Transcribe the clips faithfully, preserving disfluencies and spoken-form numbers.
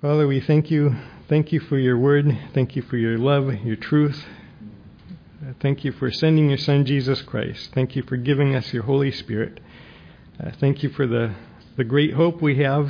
Father, we thank you. Thank you for your word. Thank you for your love, your truth. Uh, thank you for sending your Son, Jesus Christ. Thank you for giving us your Holy Spirit. Uh, thank you for the, the great hope we have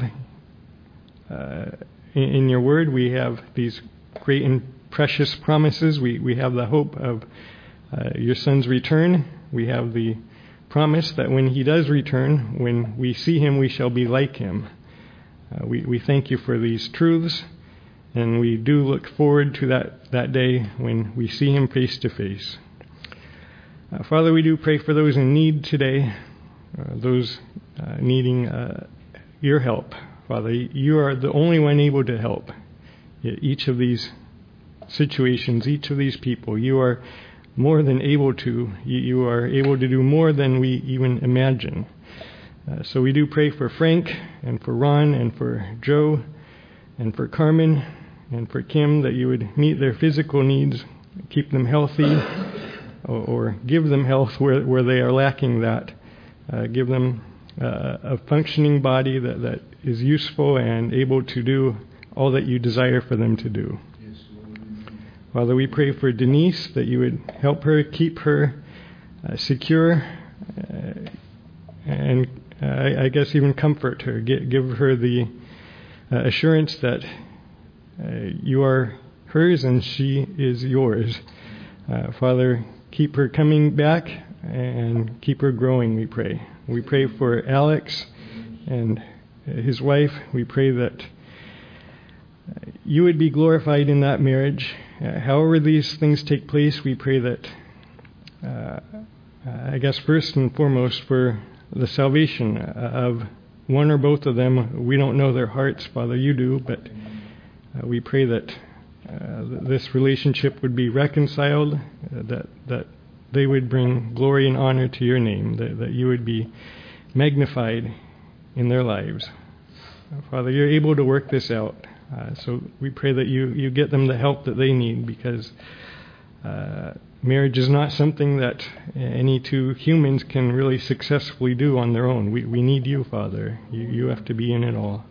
uh, in, in your word. We have these great and precious promises. We, we have the hope of uh, your Son's return. We have the promise that when he does return, when we see him, we shall be like him. Uh, we, we thank you for these truths, and we do look forward to that, that day when we see him face to face. Uh, Father, we do pray for those in need today, uh, those uh, needing uh, your help. Father, you are the only one able to help each of these situations, each of these people. You are more than able to. You, you are able to do more than we even imagine. Uh, so we do pray for Frank and for Ron and for Joe and for Carmen and for Kim, that you would meet their physical needs, keep them healthy, or, or give them health where, where they are lacking that. Uh, give them uh, a functioning body that, that is useful and able to do all that you desire for them to do. Yes, Father, we pray for Denise, that you would help her, keep her uh, secure, uh, and uh, I, I guess even comfort her. Give, give her the uh, assurance that uh, you are hers and she is yours. Uh, Father, keep her coming back and keep her growing, we pray. We pray for Alex and his wife. We pray that you would be glorified in that marriage. Uh, however these things take place, we pray that, uh, I guess first and foremost, for the salvation of one or both of them. We don't know their hearts, Father, you do, but uh, we pray that uh, this relationship would be reconciled, uh, that that they would bring glory and honor to your name, that, that you would be magnified in their lives. Uh, Father, you're able to work this out. Uh, so we pray that you, you get them the help that they need, because uh, marriage is not something that any two humans can really successfully do on their own. We we need you, Father. You, you have to be in it all.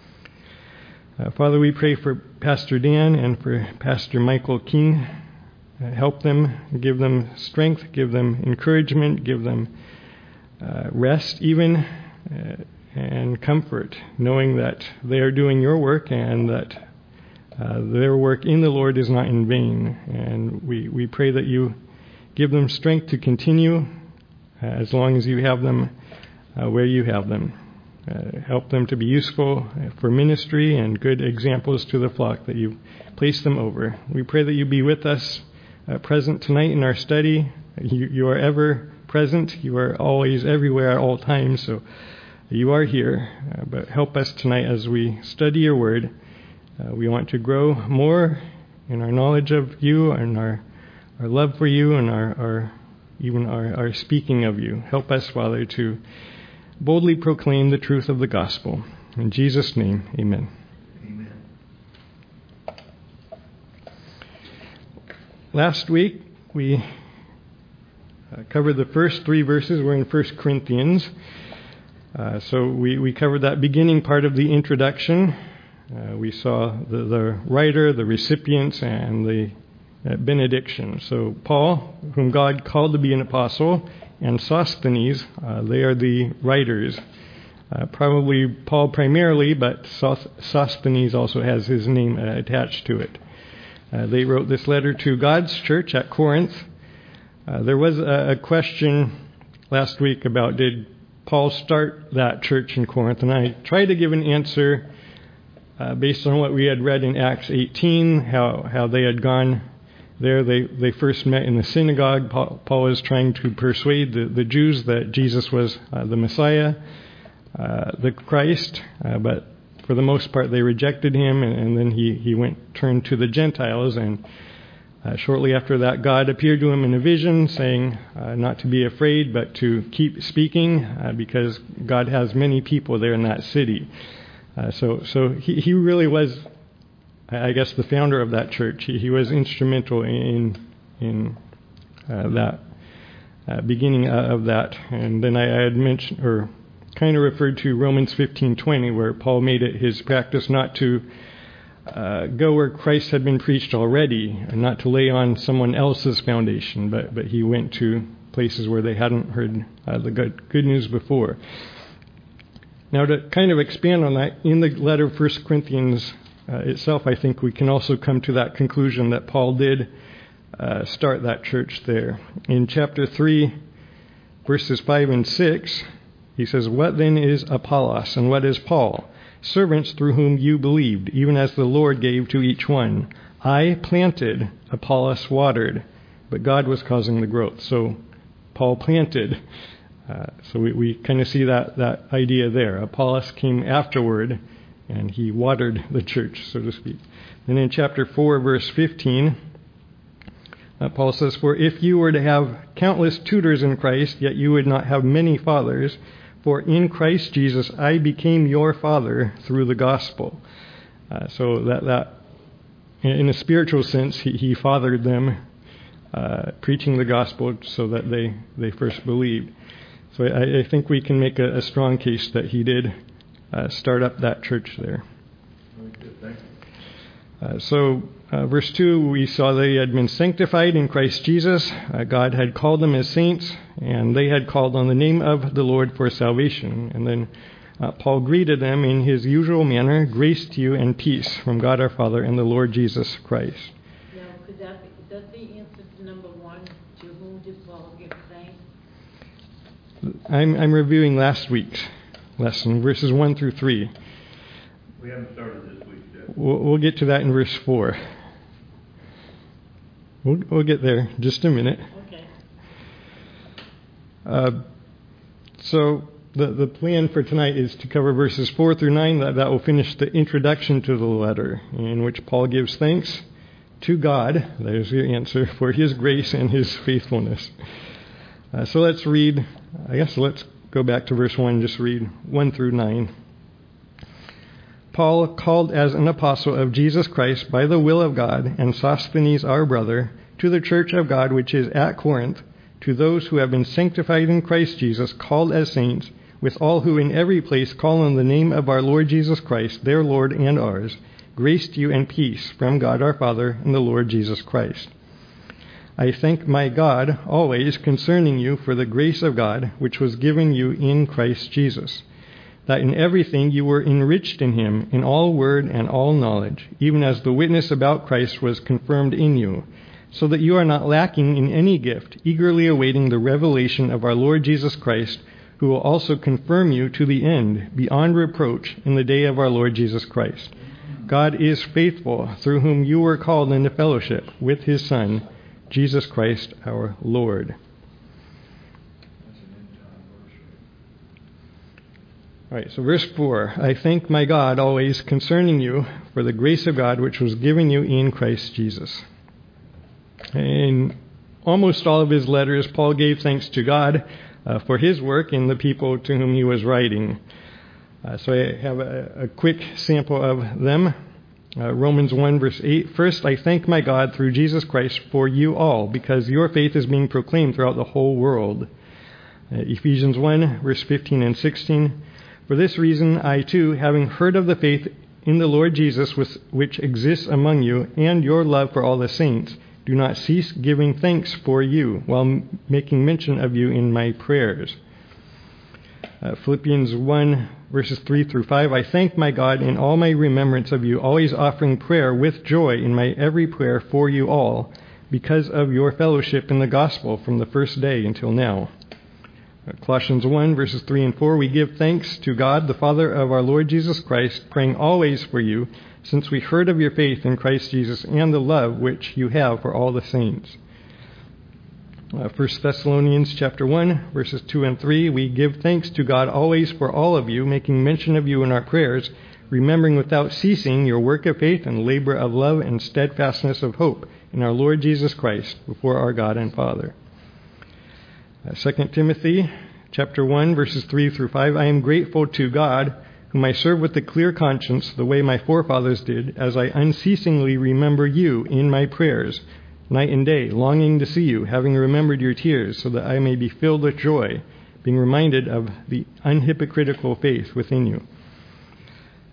Uh, Father, we pray for Pastor Dan and for Pastor Michael King. Uh, help them, give them strength, give them encouragement, give them uh, rest even, uh, and comfort, knowing that they are doing your work and that uh, their work in the Lord is not in vain. And we, we pray that you give them strength to continue uh, as long as you have them uh, where you have them. Uh, help them to be useful for ministry and good examples to the flock that you've placed them over. We pray that you be with us uh, present tonight in our study. You, you are ever present. You are always everywhere at all times. So you are here, uh, but help us tonight as we study your word. Uh, we want to grow more in our knowledge of you and our our love for you and our, our even our, our speaking of you. Help us, Father, to boldly proclaim the truth of the gospel. In Jesus' name, amen. Amen. Last week, we uh, covered the first three verses. We're in First Corinthians. Uh, so we, we covered that beginning part of the introduction. Uh, we saw the, the writer, the recipients, and the uh, benediction. So Paul, whom God called to be an apostle, and Sosthenes, uh, they are the writers. Uh, probably Paul primarily, but Sosthenes also has his name uh, attached to it. Uh, they wrote this letter to God's church at Corinth. Uh, there was a, a question last week about did Paul start that church in Corinth, and I tried to give an answer uh, based on what we had read in Acts eighteen, how how they had gone there. They they first met in the synagogue. Paul, Paul was trying to persuade the, the Jews that Jesus was uh, the Messiah, uh, the Christ, uh, but for the most part they rejected him, and, and then he, he went turned to the Gentiles, and Uh, shortly after that, God appeared to him in a vision, saying uh, not to be afraid, but to keep speaking, uh, because God has many people there in that city. Uh, so so he, he really was, I guess, the founder of that church. He, he was instrumental in in uh, that uh, beginning of that. And then I, I had mentioned, or kind of referred to Romans fifteen twenty, where Paul made it his practice not to uh, go where Christ had been preached already, and not to lay on someone else's foundation, but, but he went to places where they hadn't heard uh, the good, good news before. Now, to kind of expand on that, in the letter of First Corinthians uh, itself, I think we can also come to that conclusion that Paul did uh, start that church there. In chapter three, verses five and six, he says, "What then is Apollos, and what is Paul? Servants through whom you believed, even as the Lord gave to each one. I planted, Apollos watered, but God was causing the growth." So Paul planted. Uh, so we, we kind of see that, that idea there. Apollos came afterward, and he watered the church, so to speak. And in chapter four, verse fifteen, uh, Paul says, "For if you were to have countless tutors in Christ, yet you would not have many fathers. For in Christ Jesus I became your father through the gospel." Uh, so that, that, in a spiritual sense, he, he fathered them, uh, preaching the gospel so that they, they first believed. So I, I think we can make a, a strong case that he did uh, start up that church there. Uh, so uh, verse two, we saw they had been sanctified in Christ Jesus. Uh, God had called them as saints, and they had called on the name of the Lord for salvation. And then uh, Paul greeted them in his usual manner, "Grace to you and peace from God our Father and the Lord Jesus Christ." Now, could that be, is that the answer to number one? To whom did Paul give thanks? I'm, I'm reviewing last week's lesson, verses one through three. We haven't started this week yet. We'll, we'll get to that in verse four. We'll, we'll get there in just a minute. Okay. Uh, so the, the plan for tonight is to cover verses four through nine. That, that will finish the introduction to the letter, in which Paul gives thanks to God, there's your answer, for his grace and his faithfulness. Uh, so let's read, I guess let's go back to verse one, just read one through nine. "Paul, called as an apostle of Jesus Christ by the will of God, and Sosthenes our brother, to the church of God which is at Corinth, to those who have been sanctified in Christ Jesus, called as saints, with all who in every place call on the name of our Lord Jesus Christ, their Lord and ours, grace to you and peace from God our Father and the Lord Jesus Christ. I thank my God always concerning you for the grace of God which was given you in Christ Jesus, that in everything you were enriched in him, in all word and all knowledge, even as the witness about Christ was confirmed in you, so that you are not lacking in any gift, eagerly awaiting the revelation of our Lord Jesus Christ, who will also confirm you to the end, beyond reproach, in the day of our Lord Jesus Christ. God is faithful, through whom you were called into fellowship with his Son, Jesus Christ our Lord." All right, so verse four, "I thank my God always concerning you for the grace of God which was given you in Christ Jesus." In almost all of his letters, Paul gave thanks to God uh, for his work in the people to whom he was writing. Uh, so I have a, a quick sample of them. Uh, Romans one, verse eight, "First, I thank my God through Jesus Christ for you all, because your faith is being proclaimed throughout the whole world." Uh, Ephesians one, verse fifteen and sixteen, "For this reason, I too, having heard of the faith in the Lord Jesus which exists among you, and your love for all the saints, do not cease giving thanks for you, while making mention of you in my prayers." Uh, Philippians one, verses three through five, "I thank my God in all my remembrance of you, always offering prayer with joy in my every prayer for you all, because of your fellowship in the gospel from the first day until now." Colossians one, verses three and four, "We give thanks to God, the Father of our Lord Jesus Christ, praying always for you, since we heard of your faith in Christ Jesus and the love which you have for all the saints." Uh, First Thessalonians chapter one, verses two and three, "We give thanks to God always for all of you, making mention of you in our prayers, remembering without ceasing your work of faith and labor of love and steadfastness of hope in our Lord Jesus Christ before our God and Father." Uh, Second Timothy chapter one, verses three through five, "I am grateful to God, whom I serve with a clear conscience, the way my forefathers did, as I unceasingly remember you in my prayers, night and day, longing to see you, having remembered your tears, so that I may be filled with joy, being reminded of the unhypocritical faith within you."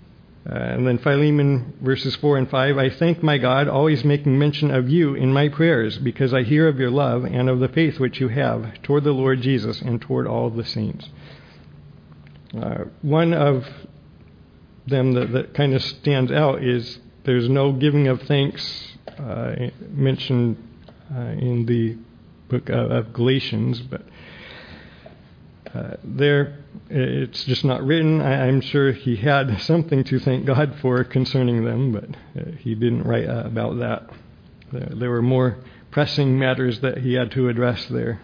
Uh, and then Philemon verses four and five, I thank my God, always making mention of you in my prayers, because I hear of your love and of the faith which you have toward the Lord Jesus and toward all the saints. Uh, one of them that, that kind of stands out is there's no giving of thanks uh, mentioned uh, in the book of, of Galatians, but uh, there it's just not written. I, I'm sure he had something to thank God for concerning them, but uh, he didn't write uh, about that. There, there were more pressing matters that he had to address there.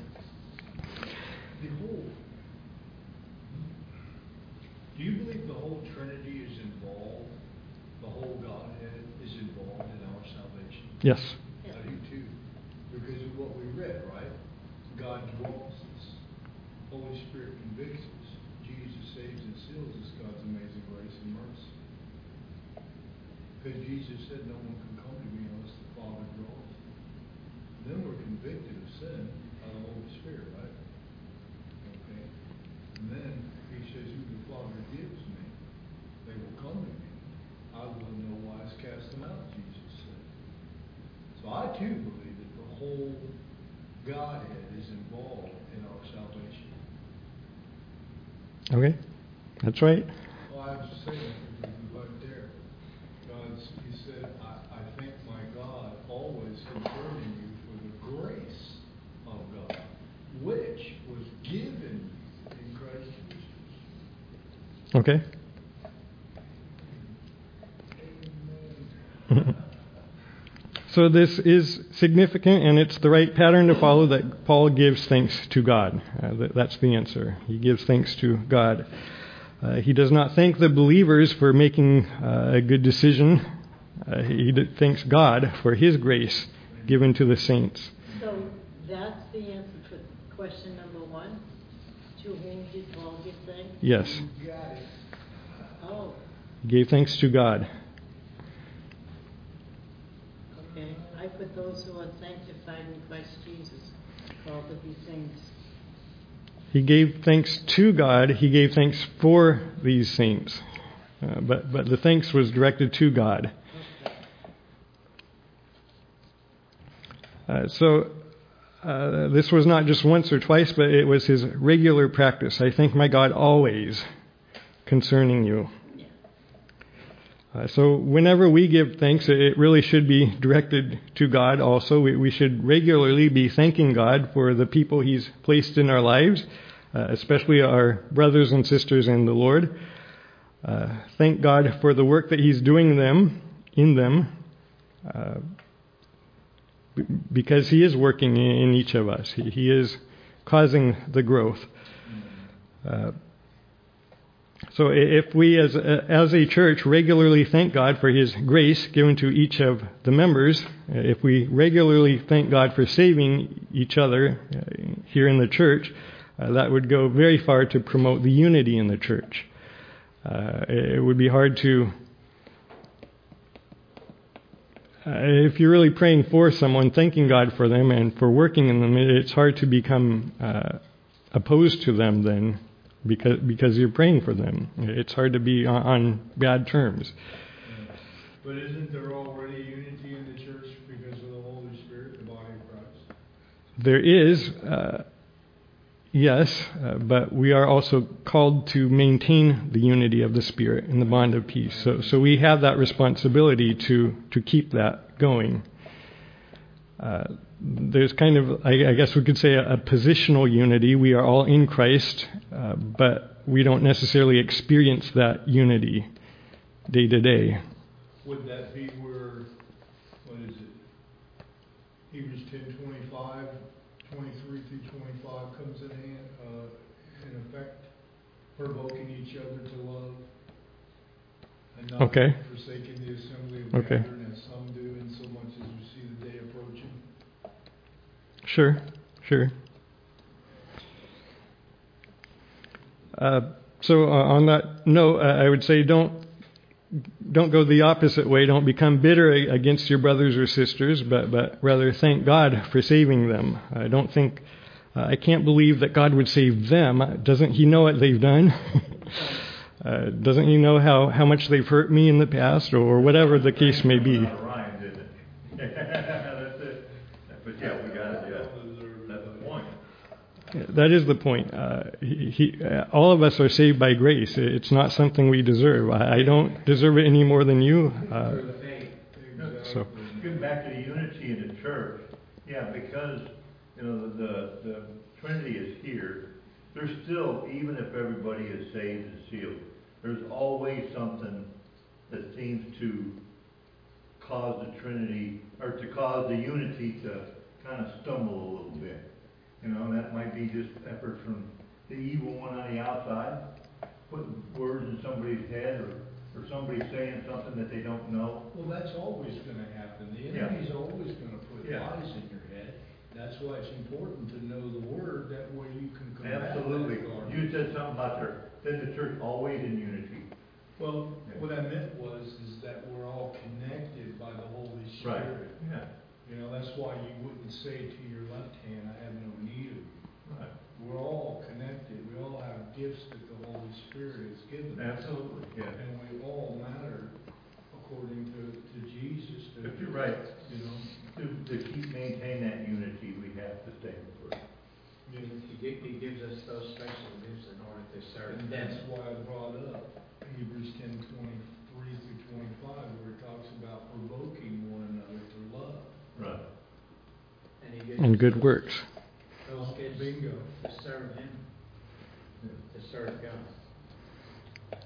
Do you believe the whole Trinity is involved? The whole Godhead is involved in our salvation? Yes. I do too. Because of what we read, right? God dwells us. Holy Spirit convicts us. Jesus saves and seals us, God's amazing grace and mercy. Because Jesus said, no one can come to me unless the Father draws. Then we're convicted of sin by the Holy Spirit, right? Okay. And then he says, who the Father gives me, they will come to me. I will in no wise cast them out, Jesus said. So I too believe that the whole Godhead is involved in our salvation. Okay, that's right. Well, I was just saying that right there. God, he said, I, I thank my God always concerning you for the grace of God, which was given in Christ Jesus. Okay. So this is significant, and it's the right pattern to follow, that Paul gives thanks to God. Uh, that, that's the answer. He gives thanks to God. Uh, he does not thank the believers for making uh, a good decision. Uh, he thanks God for his grace given to the saints. So that's the answer to question number one. To whom did Paul give thanks? Yes. You got it. Oh, He gave thanks to God. okay. I put those who are sanctified in Christ Jesus, called to be saints. He gave thanks to God. He gave thanks for these saints. Uh, but, but the thanks was directed to God. Okay. Uh, so uh, this was not just once or twice, but it was his regular practice. I thank my God always concerning you. Yeah. Uh, so whenever we give thanks, it really should be directed to God also. We, we should regularly be thanking God for the people he's placed in our lives, uh, especially our brothers and sisters in the Lord. Uh, thank God for the work that he's doing them in them, uh, b- because he is working in, in each of us. He, he is causing the growth. Uh, So if we as a, as a church regularly thank God for his grace given to each of the members, if we regularly thank God for saving each other here in the church, uh, that would go very far to promote the unity in the church. Uh, it would be hard to, uh, if you're really praying for someone, thanking God for them and for working in them, it's hard to become uh, opposed to them then. Because because you're praying for them. It's hard to be on, on bad terms. But isn't there already unity in the church because of the Holy Spirit, the body of Christ? There is, uh, yes, uh, but we are also called to maintain the unity of the Spirit in the bond of peace. So so we have that responsibility to, to keep that going. Uh, There's kind of, I, I guess we could say, a, a positional unity. We are all in Christ, uh, but we don't necessarily experience that unity day to day. Would that be where, what is it? Hebrews ten twenty-five, twenty-three through twenty-five comes in hand, uh, in effect, provoking each other to love, and not Okay. forsaking the assembly of Okay. gathering as some do, in so much as we see the day approaching. Sure, sure. Uh, so uh, on that note, uh, I would say don't don't go the opposite way. Don't become bitter against your brothers or sisters, but but rather thank God for saving them. I don't think uh, I can't believe that God would save them. Doesn't He know what they've done? Uh, doesn't he know how, how much they've hurt me in the past, or whatever the case may be? Not a rhyme, did it? That's it. But yeah, we got it, yeah. That's the point. That is the point. Uh, he, he, uh, all of us are saved by grace. It's not something we deserve. I, I don't deserve it any more than you. Uh, so. Getting back to the unity in the church, yeah, because you know the the Trinity is here. There's still, even if everybody is saved and sealed, there's always something that seems to cause the Trinity, or to cause the unity to kind of stumble a little bit. You know, and that might be just effort from the evil one on the outside, putting words in somebody's head, or, or somebody saying something that they don't know. Well, that's always going to happen. The Yeah. enemy's always going to put Yeah. lies in your head. That's why it's important to know the Word. That way you can combat Absolutely. that garbage. You said something about there, then the church always in unity. Well, Yeah. what I meant was is that we're all connected by the Holy Right. Spirit. Yeah. You know, that's why you wouldn't say to your left hand, I have no need of you. Right. We're all connected. We all have gifts that the Holy Spirit has given us. Absolutely. Yeah. And we all matter according to, to Jesus. To, But you're right. You know, To, to keep maintain that unity, we have to stay with it. you know, He, gi- he gives us those special gifts in order to serve and Him. that's why I brought up Hebrews ten twenty-three through twenty-five, where it talks about provoking one another to love. Right. And He gives And us good those- works. Those gifts Bingo. to serve Him, to serve God.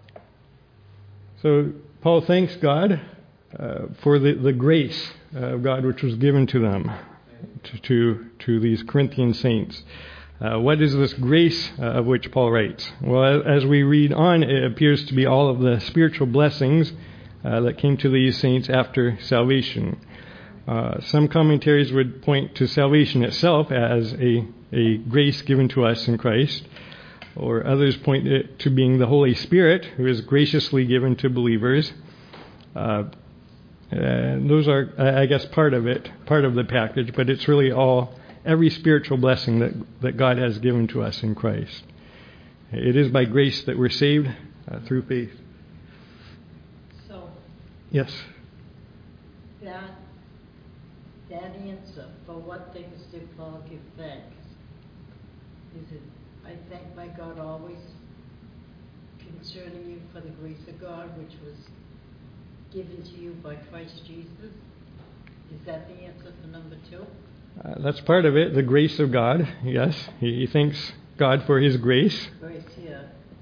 So Paul thanks God uh, for the, the grace of God which was given to them, to to, to these Corinthian saints. Uh, what is this grace uh, of which Paul writes? Well, as we read on, it appears to be all of the spiritual blessings uh, that came to these saints after salvation. Uh, some commentaries would point to salvation itself as a, a grace given to us in Christ, or others point it to being the Holy Spirit who is graciously given to believers. Uh, and those are, I guess, part of it, part of the package, but it's really all, every spiritual blessing that, that God has given to us in Christ. It is by grace that we're saved uh, through faith. So Yes. that, that answer, for what things did Paul give thanks? Is it, I thank my God always concerning you for the grace of God which was given to you by Christ Jesus? Is that the answer for number two? Uh, that's part of it, the grace of God. Yes, he, he thanks God for His grace. Grace, yeah.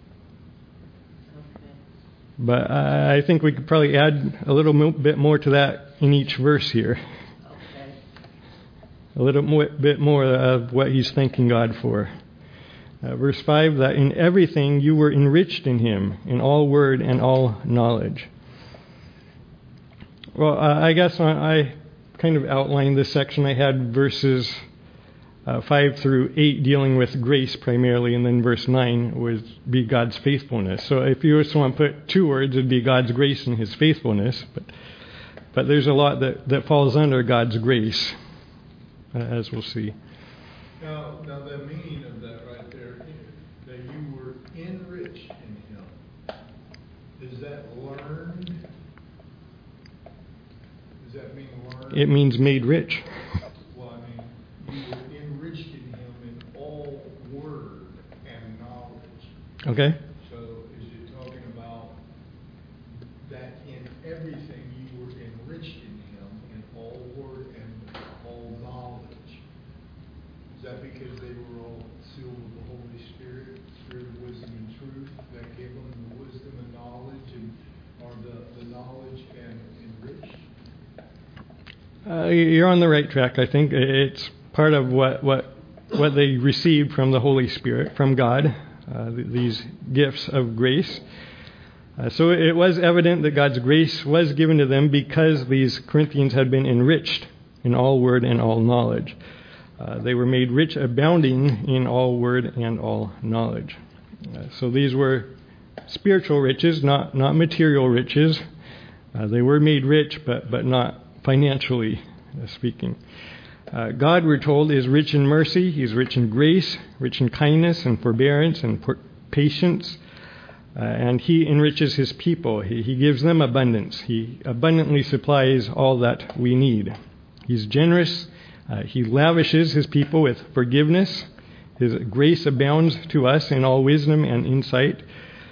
Okay. But I I think we could probably add a little mo- bit more to that in each verse here. Okay. A little mo- bit more of what he's thanking God for. Uh, verse five, that in everything you were enriched in Him, in all word and all knowledge. Well, uh, I guess I, I kind of outlined this section. I had verses uh, five through eight dealing with grace primarily, and then verse nine would be God's faithfulness. So if you just want to put two words, it'd be God's grace and His faithfulness. But but there's a lot that, that falls under God's grace, uh, as we'll see. Now, now the meaning of that right there, that you were enriched in Him, is that learned? Does that mean learned? It means made rich. Well, I mean, you were enriched in Him in all word and knowledge. Okay? So is it talking about that in everything you were enriched in Him in all word and all knowledge? Is that because they were all sealed with the Holy Spirit, Spirit of wisdom and truth, that gave them the wisdom and knowledge, and are the, the knowledge and enriched? Uh, you're on the right track, I think. It's part of what, what, what they received from the Holy Spirit, from God, uh, th- these gifts of grace. Uh, so it was evident that God's grace was given to them because these Corinthians had been enriched in all word and all knowledge. Uh, they were made rich, abounding in all word and all knowledge. Uh, so these were spiritual riches, not, not material riches. Uh, they were made rich, but, but not financially speaking. Uh, God, we're told, is rich in mercy. He's rich in grace, rich in kindness and forbearance and per- patience. Uh, and he enriches his people. He, he gives them abundance. He abundantly supplies all that we need. He's generous. Uh, he lavishes his people with forgiveness. His grace abounds to us in all wisdom and insight.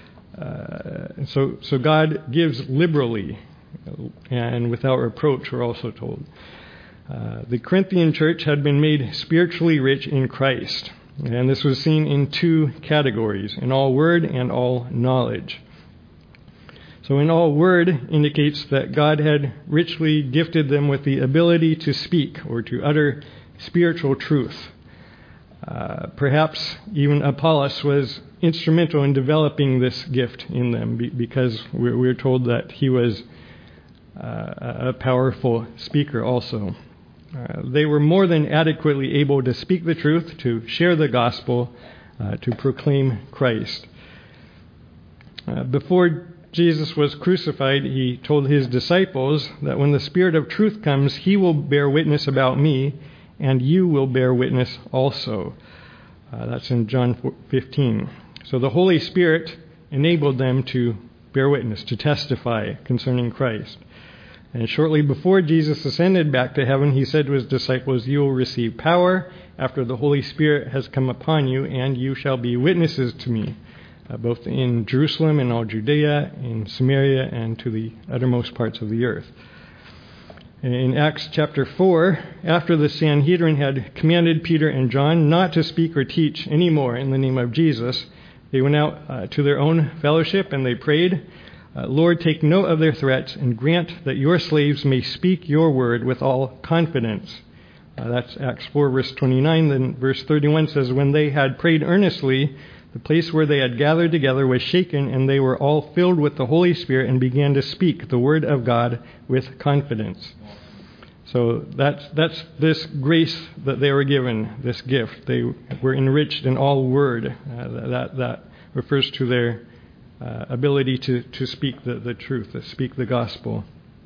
Uh, so, so God gives liberally and without reproach, we're also told. Uh, the Corinthian church had been made spiritually rich in Christ. And this was seen in two categories, in all word and all knowledge. So in all word indicates that God had richly gifted them with the ability to speak or to utter spiritual truth. Uh, perhaps even Apollos was instrumental in developing this gift in them because we're, we're told that he was uh, a powerful speaker also. Uh, they were more than adequately able to speak the truth, to share the gospel, uh, to proclaim Christ. Uh, before Jesus was crucified, he told his disciples that when the Spirit of truth comes, he will bear witness about me, and you will bear witness also. Uh, that's in John fifteen. So the Holy Spirit enabled them to bear witness, to testify concerning Christ. And shortly before Jesus ascended back to heaven, he said to his disciples, "You will receive power after the Holy Spirit has come upon you, and you shall be witnesses to me, uh, both in Jerusalem and all Judea, in Samaria, and to the uttermost parts of the earth." In Acts chapter four, after the Sanhedrin had commanded Peter and John not to speak or teach anymore in the name of Jesus, they went out uh, to their own fellowship and they prayed, Uh, "Lord, take note of their threats and grant that your slaves may speak your word with all confidence." Uh, that's Acts four, verse twenty-nine. Then verse thirty-one says, "When they had prayed earnestly, the place where they had gathered together was shaken, and they were all filled with the Holy Spirit and began to speak the word of God with confidence." So that's that's this grace that they were given, this gift. They were enriched in all word. Uh, that that refers to their Uh, ability to, to speak the, the truth, to speak the gospel.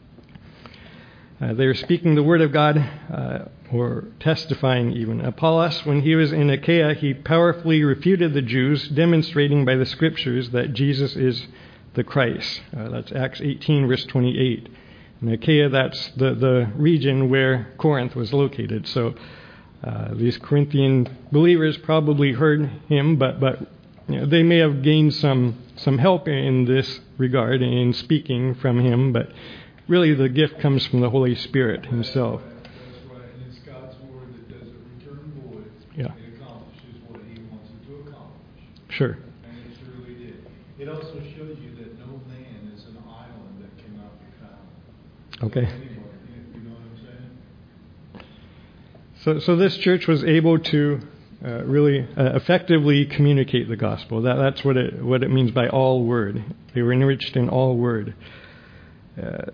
Uh, they were speaking the word of God, uh, or testifying even. Apollos, when he was in Achaia, he powerfully refuted the Jews, demonstrating by the scriptures that Jesus is the Christ. Uh, that's Acts eighteen, verse twenty-eight. In Achaia, that's the, the region where Corinth was located. So uh, these Corinthian believers probably heard him, but but you know, they may have gained some some help in this regard in speaking from him, but really the gift comes from the Holy Spirit himself. That's right, and it's God's word that doesn't return void. Yeah. It accomplishes what he wants it to accomplish. Sure. And it truly did. It also shows you that no man is an island that cannot be found. Okay. So anyway, you know what I'm saying? So, so this church was able to uh, really uh, effectively communicate the gospel. That, that's what it what it means by all word. They were enriched in all word. Uh,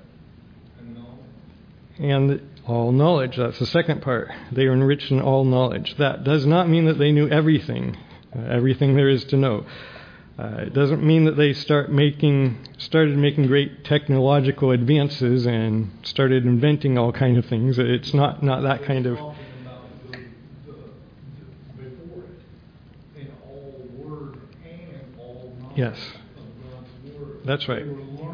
and all knowledge. That's the second part. They were enriched in all knowledge. That does not mean that they knew everything, uh, everything there is to know. Uh, it doesn't mean that they start making started making great technological advances and started inventing all kinds of things. It's not not that kind of. Yes, that's right.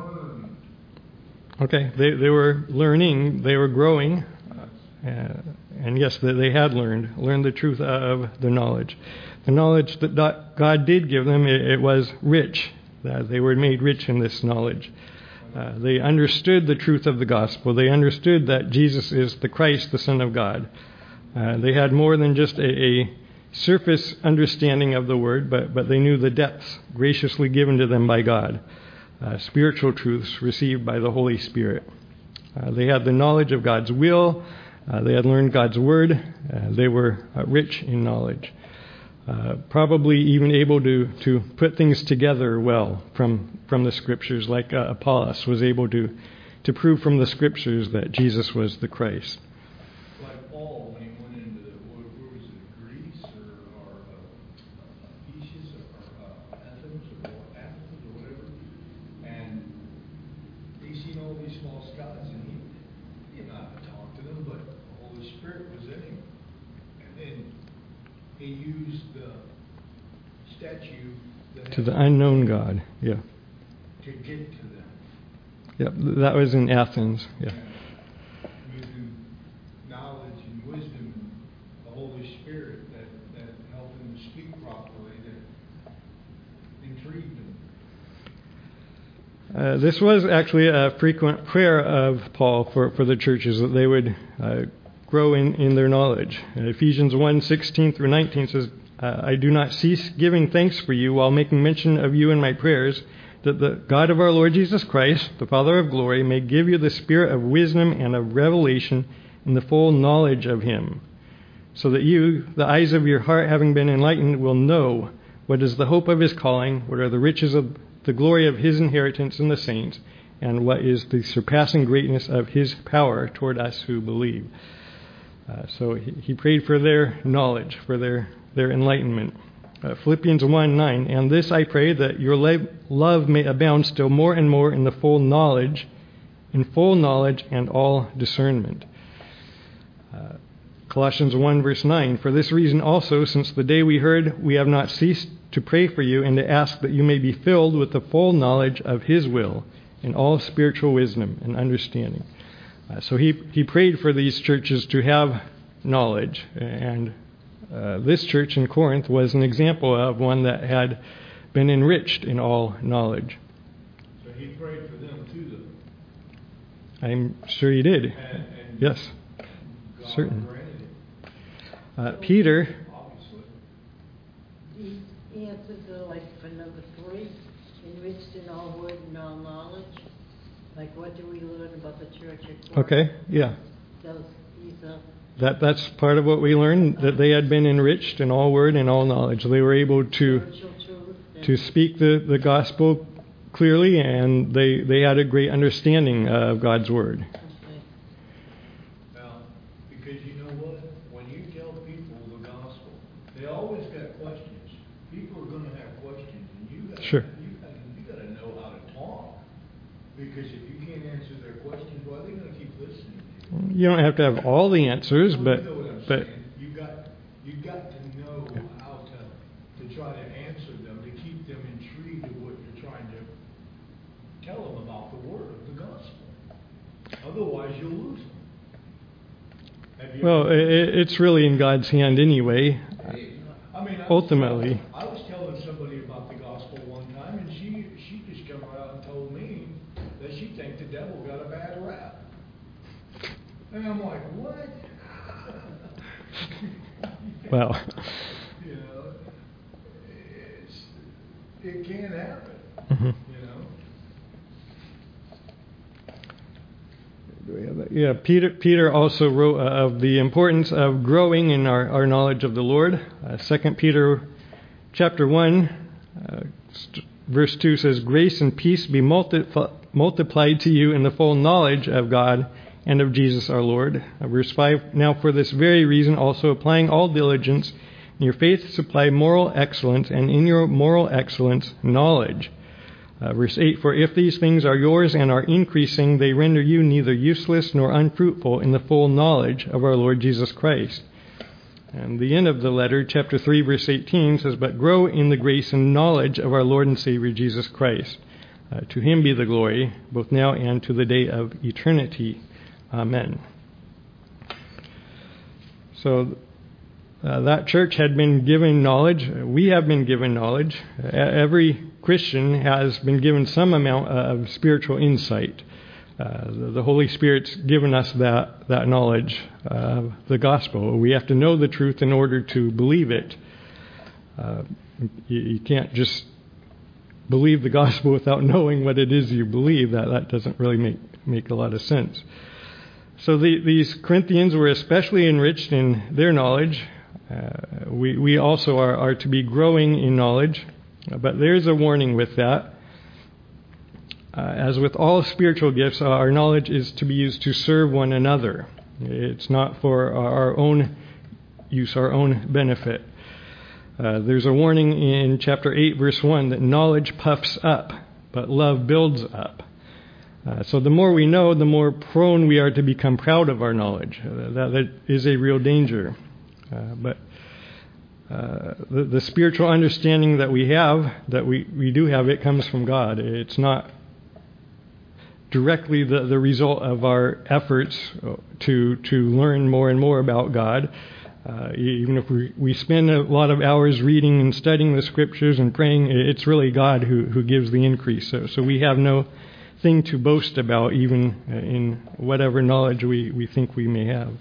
Okay, they they were learning, they were growing, uh, and yes, they, they had learned, learned the truth of the knowledge. The knowledge that God did give them, it, it was rich. That they were made rich in this knowledge. Uh, they understood the truth of the gospel. They understood that Jesus is the Christ, the Son of God. Uh, they had more than just a, a surface understanding of the word, but, but they knew the depths graciously given to them by God. Uh, spiritual truths received by the Holy Spirit. Uh, they had the knowledge of God's will. Uh, they had learned God's word. Uh, they were uh, rich in knowledge. Uh, probably even able to, to put things together well from from the scriptures, like uh, Apollos was able to, to prove from the scriptures that Jesus was the Christ. Like Paul, when he went into the, where, where was it, Greece or, or uh, Ephesus or uh, Athens or Athens or whatever, and he's seen all these false gods, and he, he didn't know how to talk to them, but the Holy Spirit was in him. And then he used the statue that To the have unknown God. Yeah. to get to them. Yep. That was in Athens. Yeah. Using knowledge and wisdom and the Holy Spirit that, that help them to speak properly, that intrigued them. Uh, this was actually a frequent prayer of Paul for, for the churches, that they would uh, grow in, in their knowledge. Uh, Ephesians one, sixteen through nineteen says, uh, I do not cease giving thanks for you while making mention of you in my prayers, that the God of our Lord Jesus Christ, the Father of glory, may give you the spirit of wisdom and of revelation in the full knowledge of him, so that you, the eyes of your heart having been enlightened, will know what is the hope of his calling, what are the riches of the glory of his inheritance in the saints, and what is the surpassing greatness of his power toward us who believe. Uh, so he, he prayed for their knowledge, for their, their enlightenment. Uh, Philippians one nine, and this I pray, that your le- love may abound still more and more in the full knowledge, in full knowledge and all discernment. Uh, Colossians one verse nine, for this reason also, since the day we heard, we have not ceased to pray for you and to ask that you may be filled with the full knowledge of his will in all spiritual wisdom and understanding. Uh, so he, he prayed for these churches to have knowledge, and uh, this church in Corinth was an example of one that had been enriched in all knowledge. So he prayed for them too, though. I'm sure he did. And, and Yes, God certain. granted it, Uh, Peter, obviously. These answers are like for number three, enriched in all word and all knowledge. Like what do we learn about the church at Corinth? okay, yeah. Those, these are, That that's part of what we learned, that they had been enriched in all word and all knowledge. They were able to spiritual truth. and- to speak the, the gospel clearly, and they, they had a great understanding of God's word. Okay. Now, because you know what? When you tell people the gospel, they always got questions. People are going to have questions, and you got Sure. you got you got to know how to talk. Because if you can't answer their questions, why are they going to keep listening to you? You don't have to have all the answers, Well, but you know what I'm but saying. You got you got to know how to to try to answer them, to keep them intrigued of what you're trying to tell them about the word of the gospel. Otherwise, you'll lose them. Have you well, ever- it, it's really in God's hand anyway. I mean, I ultimately- was, I was telling somebody about the gospel one time, and she she just come out and told me that she thinks the devil got a bad rap. And I'm like, what? Well, You know, it's, it can't happen. mhm. You know. Yeah, Peter Peter also wrote uh, of the importance of growing in our, our knowledge of the Lord. Uh, Second Peter chapter one, uh, st- verse two says, grace and peace be multi- multiplied to you in the full knowledge of God and of Jesus our Lord. Uh, verse five, now for this very reason also applying all diligence, in your faith supply moral excellence, and in your moral excellence knowledge. Uh, verse eight, for if these things are yours and are increasing, they render you neither useless nor unfruitful in the full knowledge of our Lord Jesus Christ. And the end of the letter, chapter three, verse eighteen, says, but grow in the grace and knowledge of our Lord and Savior Jesus Christ. Uh, to him be the glory, both now and to the day of eternity. Amen. So uh, that church had been given knowledge. We have been given knowledge. Uh, every Christian has been given some amount of spiritual insight. Uh, the, the Holy Spirit's given us that, that knowledge of the gospel. We have to know the truth in order to believe it. Uh, you, you can't just believe the gospel without knowing what it is you believe. That, that doesn't really make, make a lot of sense. So the, these Corinthians were especially enriched in their knowledge. Uh, we, we also are, are to be growing in knowledge. But there's a warning with that. Uh, as with all spiritual gifts, our knowledge is to be used to serve one another. It's not for our own use, our own benefit. Uh, there's a warning in chapter eight, verse one, that knowledge puffs up, but love builds up. Uh, so the more we know, the more prone we are to become proud of our knowledge. Uh, that, that is a real danger. Uh, but uh, the, the spiritual understanding that we have, that we, we do have, it comes from God. It's not directly the, the result of our efforts to to learn more and more about God. Uh, even if we, we spend a lot of hours reading and studying the Scriptures and praying, it's really God who, who gives the increase. So, so we have no thing to boast about, even in whatever knowledge we, we think we may have.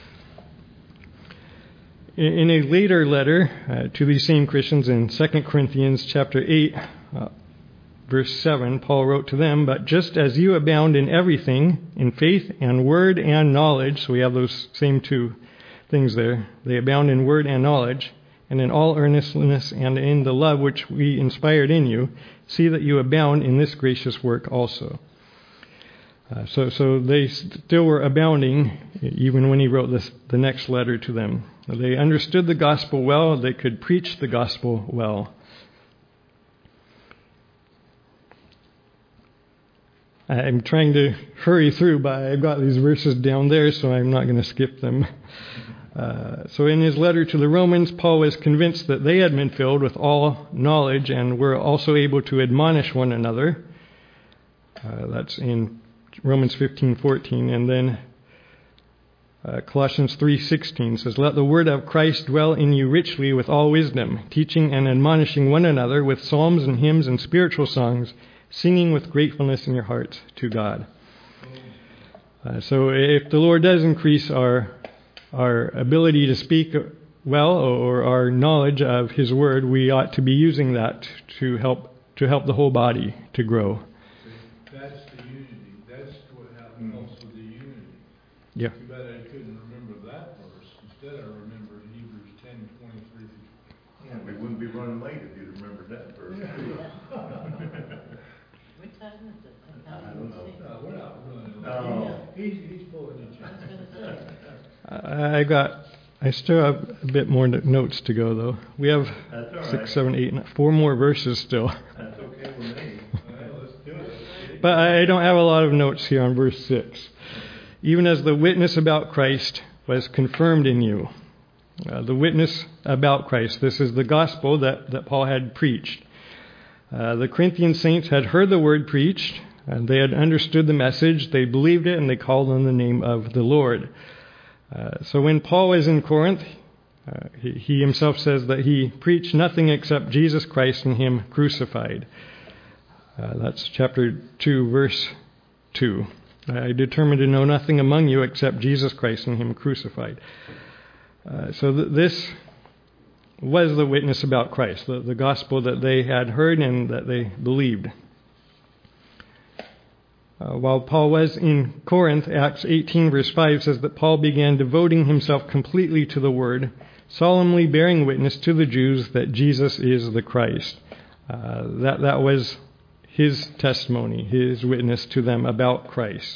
In, in a later letter uh, to these same Christians in Second Corinthians chapter eight, uh, verse seven, Paul wrote to them, "But just as you abound in everything, in faith and word and knowledge," so we have those same two things there, "they abound in word and knowledge, and in all earnestness and in the love which we inspired in you, see that you abound in this gracious work also." Uh, so, so they still were abounding even when he wrote this, the next letter to them. They understood the gospel well. They could preach the gospel well. I'm trying to hurry through, but I've got these verses down there, so I'm not going to skip them. Uh, so in his letter to the Romans, Paul was convinced that they had been filled with all knowledge and were also able to admonish one another. Uh, that's in Romans fifteen fourteen. And then uh, Colossians three sixteen says, "Let the word of Christ dwell in you richly with all wisdom, teaching and admonishing one another with psalms and hymns and spiritual songs, singing with gratefulness in your hearts to God." Uh, so if the Lord does increase our our ability to speak well, or our knowledge of His Word, we ought to be using that to help to help the whole body to grow. That's the unity. That's what helps with the unity. Yeah. Too bad I couldn't remember that verse. Instead, I remember Hebrews ten twenty-three. Yeah, we wouldn't be running late if you'd remembered that verse. What time is it? I don't know. No, we're not running. No. He's, he's pulling the I was chain. going to say. I got. I still have a bit more notes to go, though. We have That's all right. six, seven, eight, nine, four more verses still. That's okay with me. Well, let's do it. But I don't have a lot of notes here on verse six. "Even as the witness about Christ was confirmed in you." Uh, the witness about Christ. This is the gospel that, that Paul had preached. Uh, the Corinthian saints had heard the word preached, and they had understood the message. They believed it, and they called on the name of the Lord. Uh, so when Paul was in Corinth, uh, he, he himself says that he preached nothing except Jesus Christ and Him crucified. Uh, that's chapter two, verse two. "I determined to know nothing among you except Jesus Christ and Him crucified." Uh, so th- this was the witness about Christ, the, the gospel that they had heard and that they believed. Uh, while Paul was in Corinth, Acts eighteen verse five says that Paul began devoting himself completely to the Word, solemnly bearing witness to the Jews that Jesus is the Christ. Uh, that, that was his testimony, his witness to them about Christ.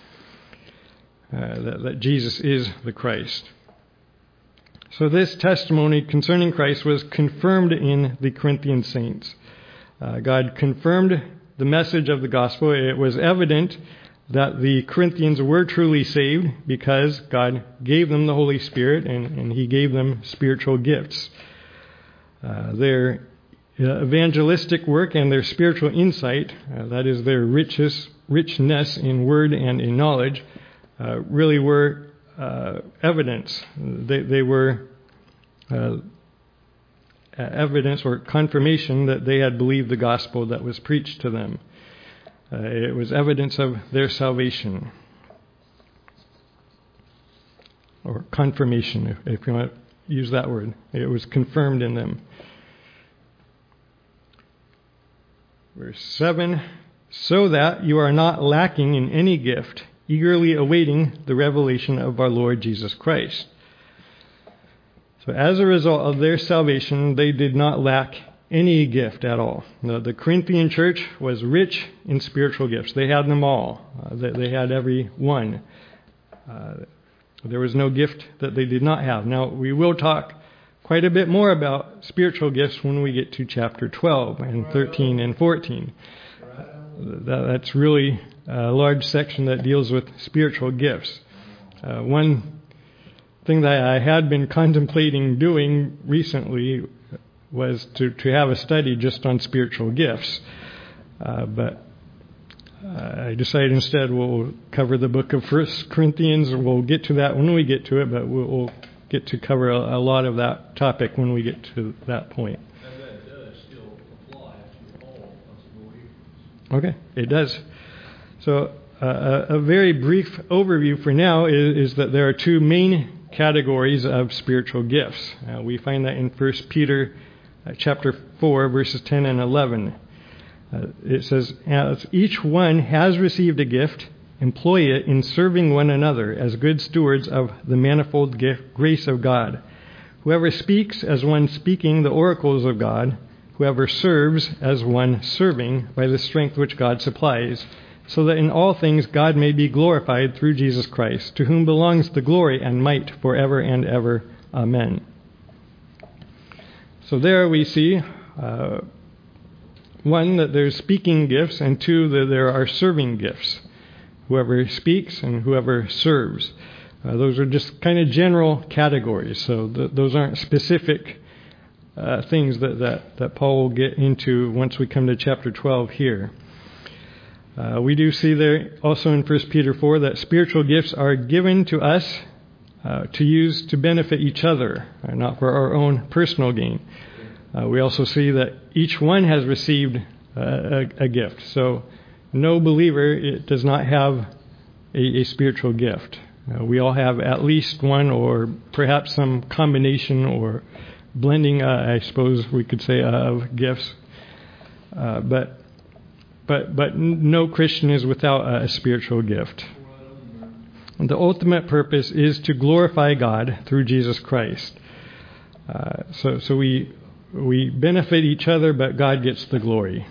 Uh, that, that Jesus is the Christ. So this testimony concerning Christ was confirmed in the Corinthian saints. Uh, God confirmed the message of the gospel. It was evident that the Corinthians were truly saved because God gave them the Holy Spirit and, and He gave them spiritual gifts. Uh, their uh, evangelistic work and their spiritual insight, uh, that is their richest, richness in word and in knowledge, uh, really were uh, evidence. They, they were uh, evidence or confirmation that they had believed the gospel that was preached to them. Uh, it was evidence of their salvation. Or confirmation, if, if you want to use that word. It was confirmed in them. Verse seven, "So that you are not lacking in any gift, eagerly awaiting the revelation of our Lord Jesus Christ." So as a result of their salvation, they did not lack any gift at all. The, the Corinthian church was rich in spiritual gifts. They had them all. Uh, they, they had every one. Uh, there was no gift that they did not have. Now, we will talk quite a bit more about spiritual gifts when we get to chapter twelve and thirteen and fourteen. That, that's really a large section that deals with spiritual gifts. Uh, one thing that I had been contemplating doing recently was to, to have a study just on spiritual gifts. Uh, but uh, I decided instead we'll cover the book of First Corinthians, and we'll get to that when we get to it, but we'll, we'll get to cover a, a lot of that topic when we get to that point. And that does still apply to all us believers. Okay, it does. So uh, a, a very brief overview for now is, is that there are two main categories of spiritual gifts. Uh, we find that in First Peter uh, chapter four, verses ten and eleven. Uh, it says, "As each one has received a gift, employ it in serving one another as good stewards of the manifold gift, grace of God. Whoever speaks, as one speaking the oracles of God. Whoever serves, as one serving by the strength which God supplies, so that in all things God may be glorified through Jesus Christ, to whom belongs the glory and might forever and ever. Amen." So there we see, uh, one, that there's speaking gifts, and two, that there are serving gifts. Whoever speaks and whoever serves. Uh, those are just kind of general categories, so th- those aren't specific uh, things that, that, that Paul will get into once we come to chapter twelve here. Uh, we do see there also in First Peter four that spiritual gifts are given to us uh, to use to benefit each other, uh, not for our own personal gain. Uh, we also see that each one has received uh, a, a gift. So no believer it does not have a, a spiritual gift. Uh, we all have at least one, or perhaps some combination or blending, uh, I suppose we could say, uh, of gifts. Uh, but but but no Christian is without a, a spiritual gift. And the ultimate purpose is to glorify God through Jesus Christ. Uh, so so we we benefit each other, but God gets the glory.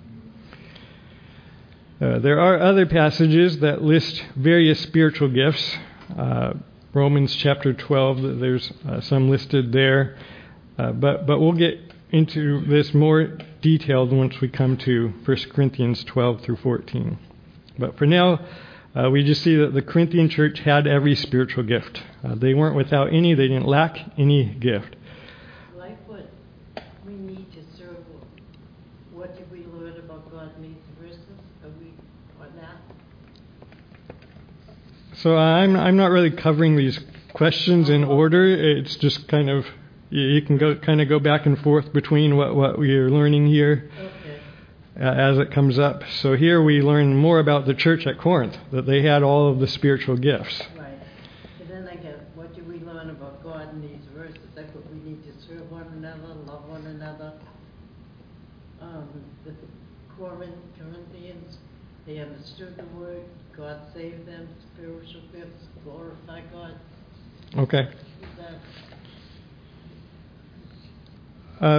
Uh, there are other passages that list various spiritual gifts. Uh, Romans chapter twelve, there's uh, some listed there. Uh, but but we'll get into this more detailed once we come to First Corinthians twelve through fourteen. But for now, uh, we just see that the Corinthian church had every spiritual gift. Uh, they weren't without any. They didn't lack any gift. Like what we need to serve, what did we learn about God in these verses? Are we on that? So I'm I'm not really covering these questions in order. It's just kind of, you can go kind of go back and forth between what, what we are learning here Okay. uh, as it comes up. So here we learn more about the church at Corinth, that they had all of the spiritual gifts. Right. And then I get, what do we learn about God in these verses? Like what we need to serve one another, love one another. Um, the Corinth, Corinthians, they understood the word. God saved them. Spiritual gifts, glorify God. Okay. Is that Uh,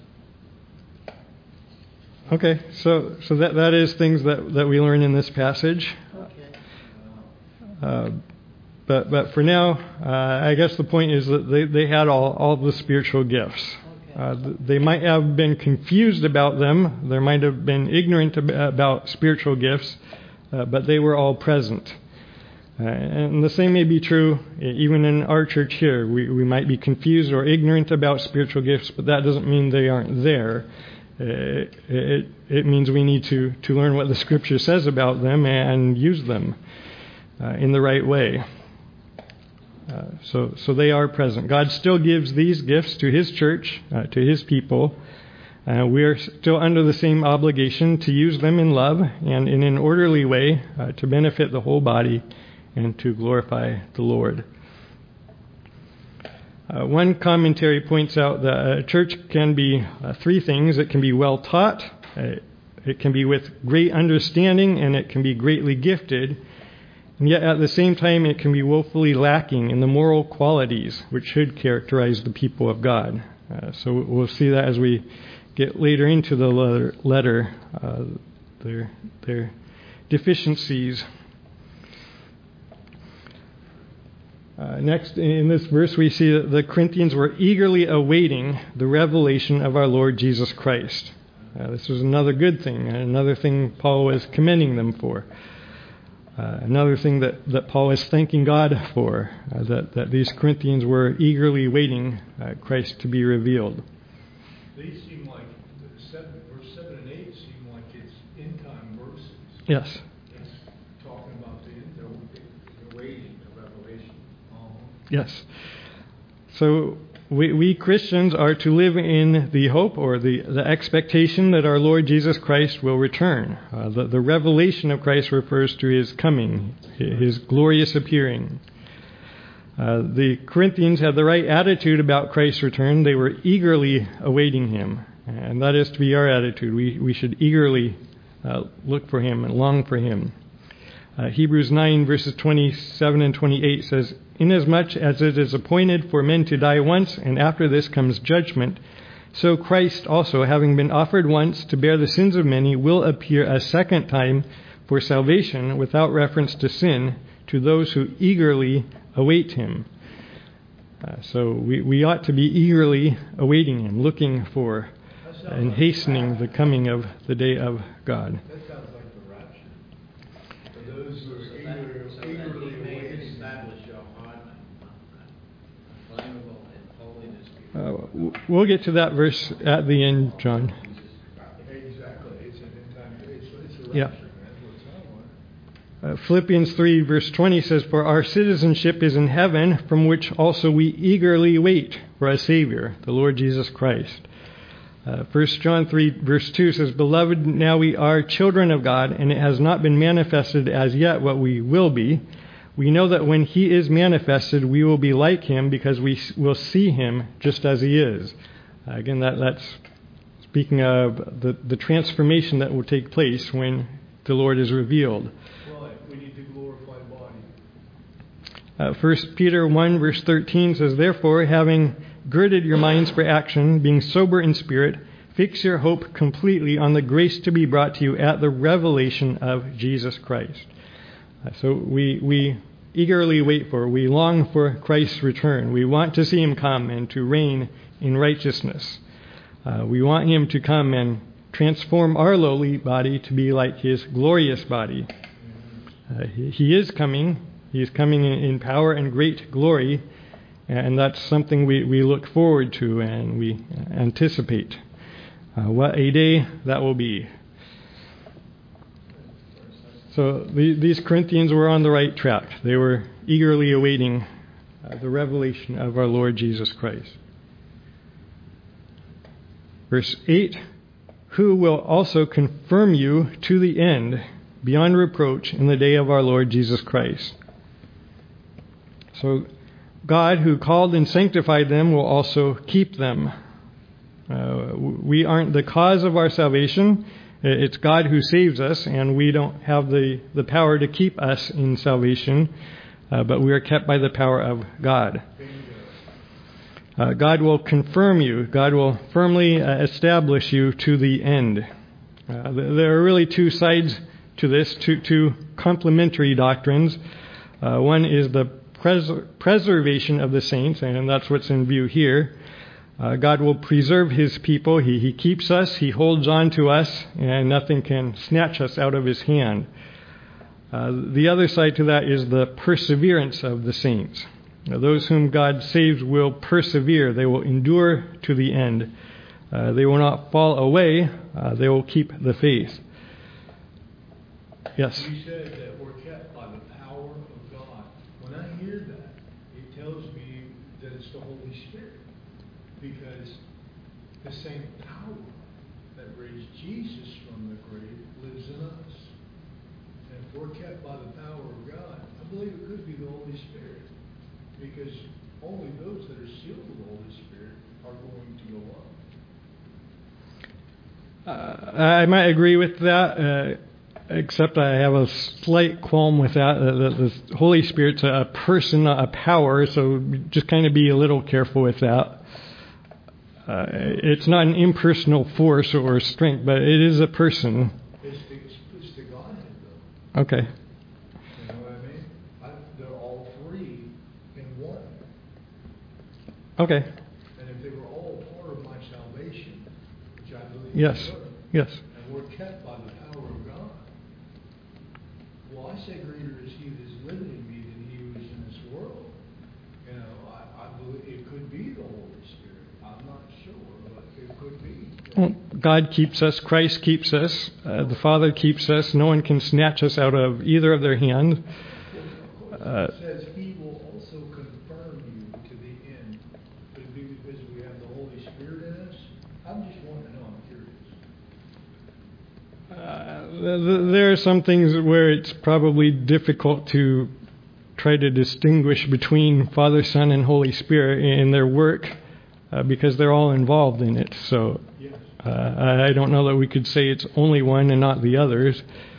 okay, so so that that is things that, that we learn in this passage. okay? Uh, but but for now, uh, I guess the point is that they, they had all, all the spiritual gifts. Okay. Uh, they might have been confused about them. They might have been ignorant ab- about spiritual gifts, uh, but they were all present. Uh, and the same may be true even in our church here. We we might be confused or ignorant about spiritual gifts, but that doesn't mean they aren't there. Uh, it it means we need to, to learn what the Scripture says about them and use them uh, in the right way. Uh, so so they are present. God still gives these gifts to His church, uh, to His people. Uh, we are still under the same obligation to use them in love and in an orderly way uh, to benefit the whole body and to glorify the Lord. Uh, one commentary points out that a church can be uh, three things. It can be well taught, uh, it can be with great understanding, and it can be greatly gifted. And yet at the same time, it can be woefully lacking in the moral qualities which should characterize the people of God. Uh, so we'll see that as we get later into the letter, letter uh, their, their deficiencies. Uh, next, in this verse, we see that the Corinthians were eagerly awaiting the revelation of our Lord Jesus Christ. Uh, this was another good thing, another thing Paul was commending them for. Uh, another thing that, that Paul is thanking God for, uh, that, that these Corinthians were eagerly waiting uh, Christ to be revealed. They seem like, the seven, verse seven and eight seem like it's end-time verses. Yes. It's talking about the end, they're waiting the revelation. Uh-huh. Yes. So we, we Christians are to live in the hope or the, the expectation that our Lord Jesus Christ will return. Uh, the, the revelation of Christ refers to his coming, his glorious appearing. Uh, the Corinthians had the right attitude about Christ's return. They were eagerly awaiting him. And that is to be our attitude. We, we should eagerly uh, look for him and long for him. Uh, Hebrews nine verses twenty-seven and twenty-eight says, "Inasmuch as it is appointed for men to die once, and after this comes judgment, so Christ also, having been offered once to bear the sins of many, will appear a second time for salvation without reference to sin to those who eagerly await him." Uh, so we, we ought to be eagerly awaiting him, looking for and hastening the coming of the day of God. That sounds like the rapture. For those who are So eager, that, so that eagerly he may awaiting. establish your heart unblameable in holiness Uh, before w- we'll get to that verse at the end, John. Exactly. It's an end-time, it's, it's a Yeah. rapture, man. That's what it sounds like. Uh, Philippians three verse twenty says, "For our citizenship is in heaven, from which also we eagerly wait for a Savior, the Lord Jesus Christ." Uh, First John three verse two says, "Beloved, now we are children of God, and it has not been manifested as yet what we will be. We know that when he is manifested, we will be like him, because we will see him just as he is." Uh, again, that, that's speaking of the, the transformation that will take place when the Lord is revealed. Right, we need the glorified body. Uh, First Peter one verse thirteen says, "Therefore, having girded your minds for action, being sober in spirit, fix your hope completely on the grace to be brought to you at the revelation of Jesus Christ." Uh, so we we eagerly wait for, we long for Christ's return. We want to see him come and to reign in righteousness. Uh, we want him to come and transform our lowly body to be like his glorious body. Uh, he, he is coming. He is coming in, in power and great glory. And that's something we, we look forward to and we anticipate. Uh, what a day that will be. So the, these Corinthians were on the right track. They were eagerly awaiting uh, the revelation of our Lord Jesus Christ. Verse eight, "Who will also confirm you to the end, beyond reproach, in the day of our Lord Jesus Christ." So God, who called and sanctified them, will also keep them. Uh, we aren't the cause of our salvation. It's God who saves us, and we don't have the, the power to keep us in salvation, uh, but we are kept by the power of God. Uh, God will confirm you. God will firmly uh, establish you to the end. Uh, there are really two sides to this, two, two complementary doctrines. Uh, one is the pres- preservation of the saints, and that's what's in view here. Uh, God will preserve his people. He, he keeps us. He holds on to us, and nothing can snatch us out of his hand. Uh, the other side to that is the perseverance of the saints. Now, those whom God saves will persevere. They will endure to the end. Uh, they will not fall away. Uh, they will keep the faith. Yes? You said that we're kept by the power of God. When I hear that, it tells me that it's the Holy Spirit. Because the same power that raised Jesus from the grave lives in us. And if we're kept by the power of God, I believe it could be the Holy Spirit. Because only those that are sealed with the Holy Spirit are going to go up. Uh, I might agree with that, uh, except I have a slight qualm with that. Uh, the, the Holy Spirit's a person, not a power, so just kind of be a little careful with that. Uh, it's not an impersonal force or strength, but it is a person. It's the, it's the Godhead, though. Okay. You know what I mean? I, they're all three in one. Okay. And if they were all part of my salvation, which I believe Yes. they were, Yes. and we're kept by the power of God, well, I say greater Well, God keeps us. Christ keeps us. Uh, the Father keeps us. No one can snatch us out of either of their hands. Uh, It says he will also confirm you to the end. But it'd be because we have the Holy Spirit in us. I'm just wanting to know, I'm curious. uh, th- there are some things where it's probably difficult to try to distinguish between Father, Son, and Holy Spirit in their work uh, because they're all involved in it. So Yes. uh, I I don't know that we could say it's only one and not the others.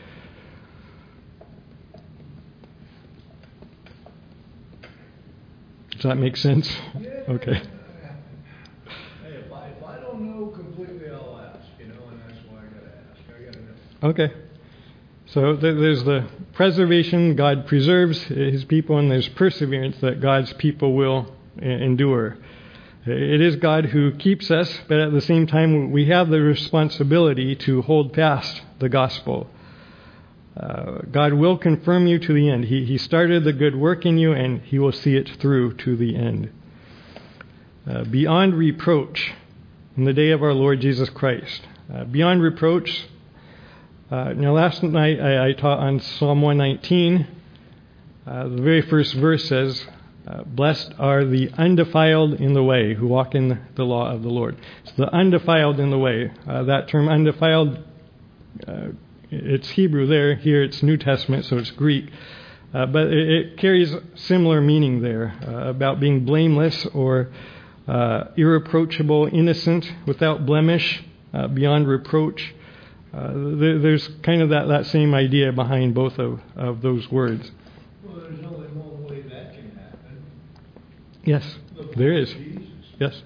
Does that make sense? Yeah. Okay. Hey, if I, if I don't know completely, I'll ask, you know, and that's why I gotta ask. I gotta know. Okay. So th- there's the preservation, God preserves his people, and there's perseverance that God's people will e- endure. It is God who keeps us, but at the same time, we have the responsibility to hold fast the gospel. Uh, God will confirm you to the end. He, he started the good work in you, and he will see it through to the end. Uh, beyond reproach in the day of our Lord Jesus Christ. Uh, beyond reproach. Uh, now, last night I, I taught on Psalm one nineteen. Uh, the very first verse says, uh, "Blessed are the undefiled in the way, who walk in the law of the Lord." So the undefiled in the way. Uh, that term undefiled, uh, it's Hebrew there. Here it's New Testament, so it's Greek. Uh, but it, it carries similar meaning there uh, about being blameless or uh, irreproachable, innocent, without blemish, uh, beyond reproach. Uh, there, there's kind of that, that same idea behind both of, of those words. Well, there's only one way that can happen. Yes, The blood there of is. Jesus. Yes.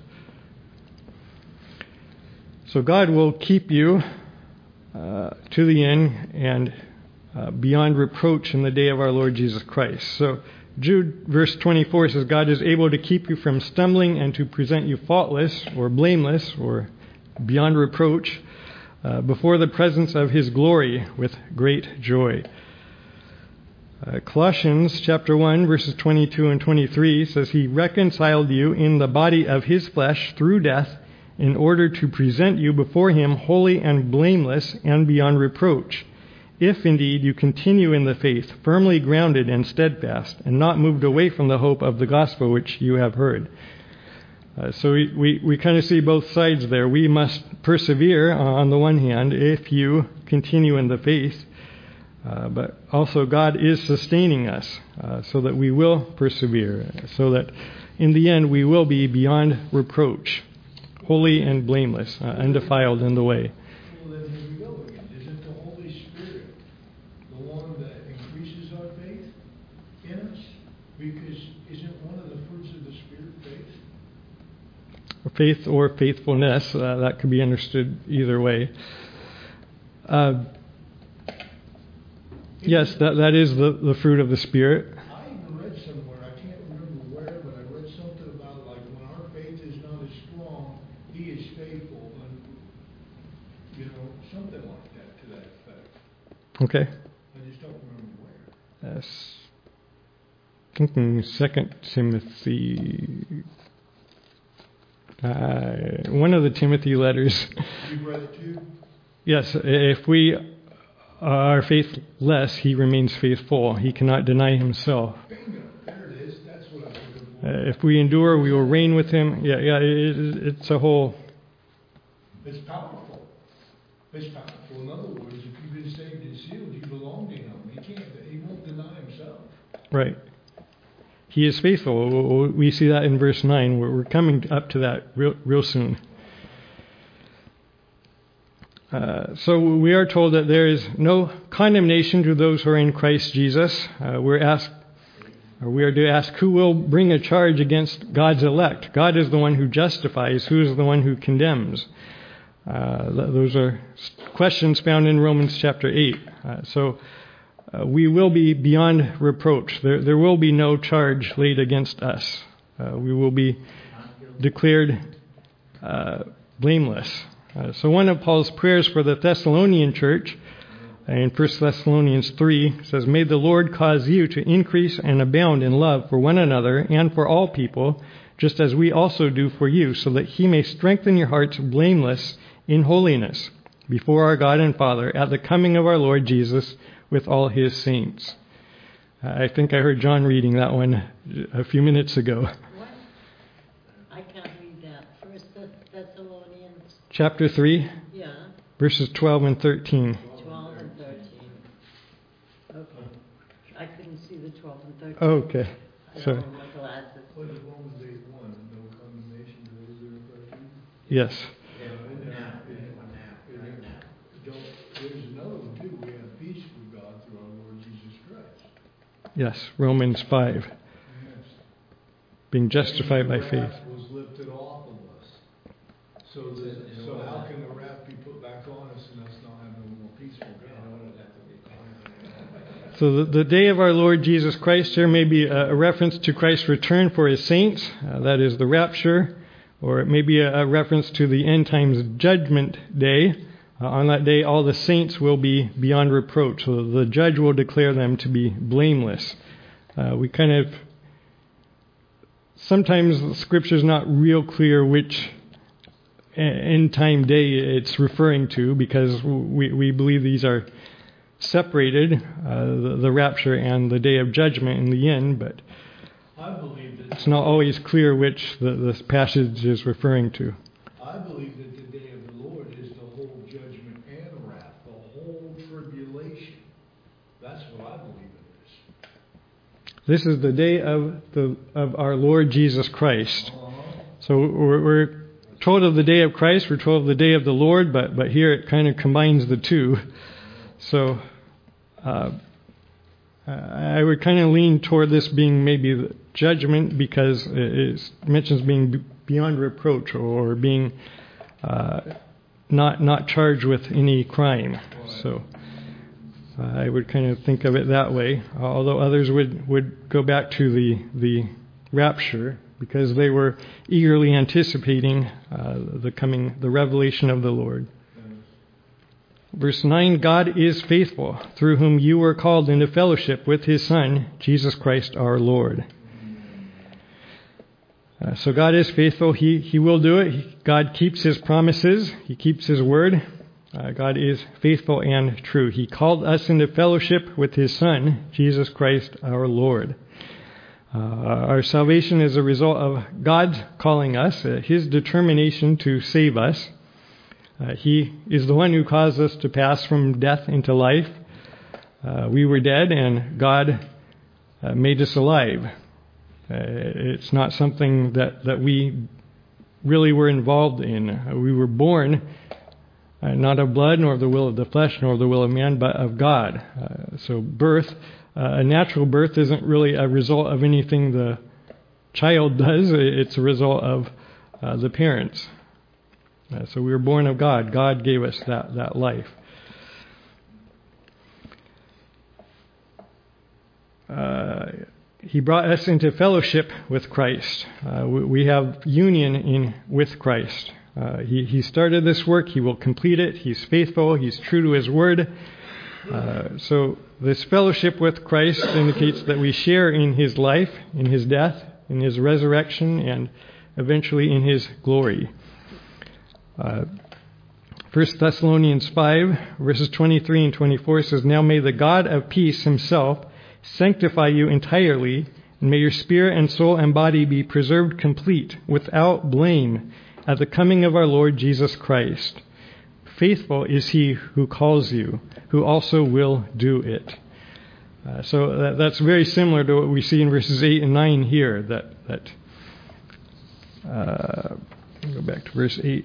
So God will keep you uh, to the end and uh, beyond reproach in the day of our Lord Jesus Christ. So Jude verse twenty-four says, God is able to keep you from stumbling and to present you faultless or blameless or beyond reproach Uh, before the presence of his glory with great joy. Uh, Colossians chapter one, verses twenty-two and twenty-three says, He reconciled you in the body of his flesh through death in order to present you before him holy and blameless and beyond reproach, if indeed you continue in the faith, firmly grounded and steadfast, and not moved away from the hope of the gospel which you have heard. Uh, so we, we, we kind of see both sides there. We must persevere uh, on the one hand if you continue in the faith, uh, but also God is sustaining us uh, so that we will persevere, so that in the end we will be beyond reproach, holy and blameless, uh, undefiled in the way. Well, then here we go again. Isn't the Holy Spirit the one that increases our faith in us? Because isn't one of the fruits of the Spirit faith? Faith or faithfulness, uh, that could be understood either way. Uh, yes, that that is the, the fruit of the Spirit. I even read somewhere, I can't remember where, but I read something about like when our faith is not as strong, he is faithful, and you know, something like that to that effect. Okay. I just don't remember where. Yes. Thinking Second Timothy. Uh, one of the Timothy letters. You've read it too? Yes, if we are faithless, he remains faithful. He cannot deny himself. Bingo, there it is. That's what I'm looking for. Uh, if we endure, we will reign with him. Yeah, yeah, it, it's a whole. It's powerful. It's powerful. In other words, if you've been saved and sealed, you belong to him. He can't. He won't deny himself. Right. He is faithful. We see that in verse nine. We're coming up to that real, real soon. Uh, so we are told that there is no condemnation to those who are in Christ Jesus. Uh, we're asked, or we are to ask, who will bring a charge against God's elect? God is the one who justifies. Who is the one who condemns? Uh, those are questions found in Romans chapter eight. Uh, so uh, we will be beyond reproach. There, there will be no charge laid against us. Uh, we will be declared uh, blameless. Uh, so one of Paul's prayers for the Thessalonian church in First Thessalonians three says, May the Lord cause you to increase and abound in love for one another and for all people, just as we also do for you, so that he may strengthen your hearts blameless in holiness before our God and Father at the coming of our Lord Jesus with all his saints. I think I heard John reading that one a few minutes ago. What? I can't read that. First Thessalonians, Chapter three, yeah, verses twelve and thirteen. twelve and thirteen. Okay. I couldn't see the twelve and thirteen. Okay. I Sorry. don't have my glasses. What is Romans eight one, no condemnation to those who are in Christ Jesus? Yes. Yeah, but now, yeah, but now, right now. Don't, there's another one too, we have peace with God through our Lord Jesus Christ. Yes. Romans five. Yes. Being justified by And the faith. wrath was lifted off of us. So, the, so how can the wrath be put back on us and us not have no more peace with God? So the, the day of our Lord Jesus Christ here may be a, a reference to Christ's return for his saints, uh, that is the rapture, or it may be a, a reference to the end times judgment day. Uh, on that day, all the saints will be beyond reproach. So the judge will declare them to be blameless. Uh, we kind of, sometimes the scripture is not real clear which end time day it's referring to, because we, we believe these are separated, uh, the, the rapture and the day of judgment in the end, but I believe that it's not always clear which the, this passage is referring to. I believe that the day of the Lord is the whole judgment and wrath, the whole tribulation. That's what I believe it is. This is the day of the of our Lord Jesus Christ. Uh-huh. So we're, we're told of the day of Christ, we're told of the day of the Lord, but but here it kind of combines the two. So uh, I would kind of lean toward this being maybe the judgment, because it mentions being beyond reproach, or being uh, not not charged with any crime. So uh, I would kind of think of it that way. Although others would, would go back to the the rapture, because they were eagerly anticipating uh, the coming, the revelation of the Lord. Verse nine, God is faithful, through whom you were called into fellowship with his Son, Jesus Christ our Lord. Uh, so God is faithful. He He will do it. He, God keeps his promises. He keeps his word. Uh, God is faithful and true. He called us into fellowship with his Son, Jesus Christ our Lord. Uh, our salvation is a result of God calling us, uh, his determination to save us. Uh, he is the one who caused us to pass from death into life. Uh, we were dead, and God uh, made us alive. Uh, it's not something that, that we really were involved in. Uh, we were born uh, not of blood, nor of the will of the flesh, nor of the will of man, but of God. Uh, so birth, uh, a natural birth, isn't really a result of anything the child does. It's a result of uh, the parents. Uh, so we were born of God. God gave us that, that life. Uh, he brought us into fellowship with Christ. Uh, we, we have union in with Christ. Uh, he, he started this work. He will complete it. He's faithful. He's true to his word. Uh, so this fellowship with Christ indicates that we share in his life, in his death, in his resurrection, and eventually in his glory. Uh, First Thessalonians five, verses twenty-three and twenty-four says, Now may the God of peace himself sanctify you entirely, and may your spirit and soul and body be preserved complete, without blame, at the coming of our Lord Jesus Christ. Faithful is he who calls you, who also will do it. Uh, so that, that's very similar to what we see in verses eight and nine here. That that uh, go back to verse eight.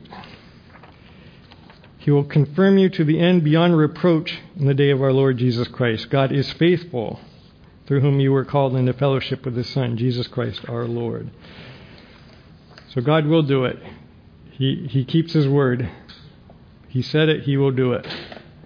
He will confirm you to the end beyond reproach in the day of our Lord Jesus Christ. God is faithful, through whom you were called into fellowship with his Son, Jesus Christ our Lord. So God will do it. He He keeps his word. He said it, he will do it.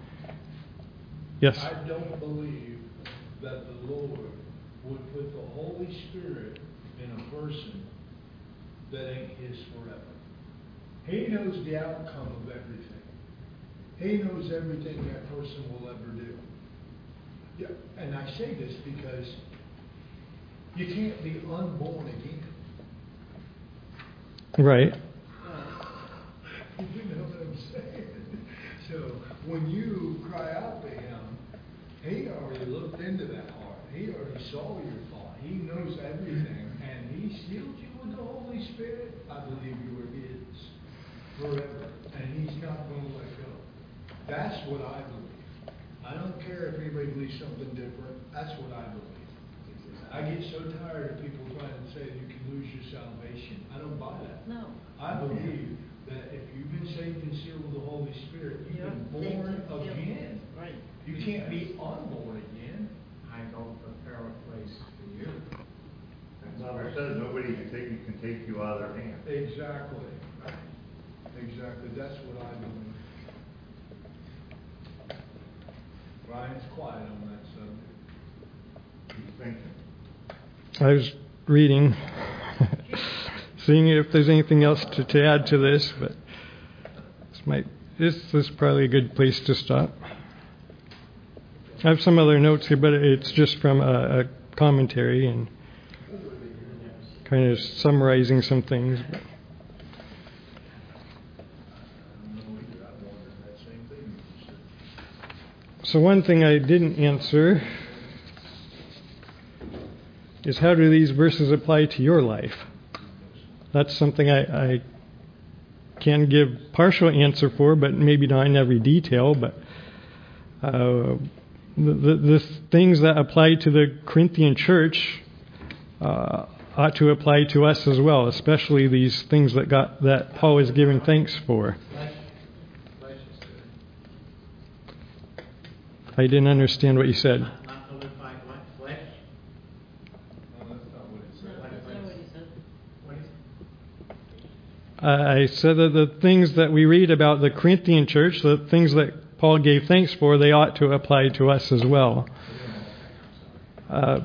Yes? I don't believe that the Lord would put the Holy Spirit in a person that ain't his forever. He knows the outcome of everything. He knows everything that person will ever do. Yeah, and I say this because you can't be unborn again. Right. You know what I'm saying? So when you cry out to him, he already looked into that heart. He already saw your thought. He knows everything, and he sealed you with the Holy Spirit. I believe you are his forever, and he's not going to let go. That's what I believe. I don't care if anybody believes something different. That's what I believe. I get so tired of people trying to say you can lose your salvation. I don't buy that. No. I believe that if you've been saved and sealed with the Holy Spirit, you've You're been saved born and sealed. again. Right. You can't be unborn again. I go prepare a place for you. The Bible says nobody can take, can take you out of their hand. Exactly. Exactly. That's what I believe. Ryan's quiet on that subject. He's thinking. I was reading, seeing if there's anything else to, to add to this, but this might this is probably a good place to stop. I have some other notes here, but it's just from a, a commentary and kind of summarizing some things. But. So one thing I didn't answer is how do these verses apply to your life? That's something I, I can give partial answer for, but maybe not in every detail. But uh, the, the, the things that apply to the Corinthian church uh, ought to apply to us as well, especially these things that got that Paul is giving thanks for. I didn't understand what you said. Not, not to live by what? Flesh? No, that's not what it No, said. that's not what he said. What is I said that the things that we read about the Corinthian church, the things that Paul gave thanks for, they ought to apply to us as well. Uh,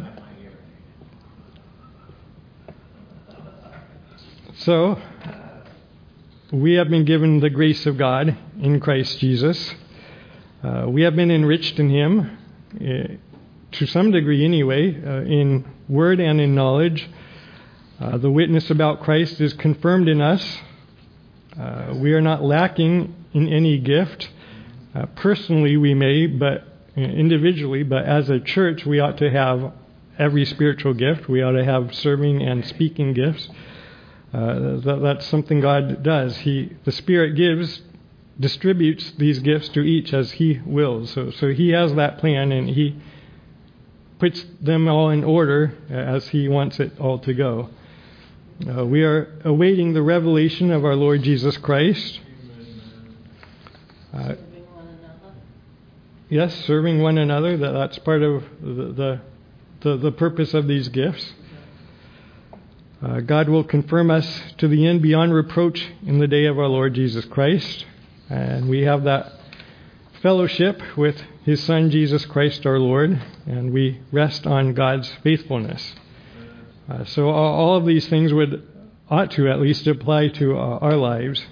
so, we have been given the grace of God in Christ Jesus. Uh, we have been enriched in Him, uh, to some degree anyway, uh, in word and in knowledge. Uh, the witness about Christ is confirmed in us. Uh, we are not lacking in any gift. Uh, personally, we may, but uh, individually, but as a church, we ought to have every spiritual gift. We ought to have serving and speaking gifts. Uh, that, that's something God does. He, the Spirit gives, distributes these gifts to each as He wills. So, so He has that plan, and He puts them all in order as He wants it all to go. Uh, we are awaiting the revelation of our Lord Jesus Christ. Uh, Serving one another. yes, serving one another. That, that's part of the, the, the, the purpose of these gifts. Uh, God will confirm us to the end beyond reproach in the day of our Lord Jesus Christ. And we have that fellowship with His Son, Jesus Christ our Lord, and we rest on God's faithfulness. Uh, so all, all of these things would ought to at least apply to uh, our lives.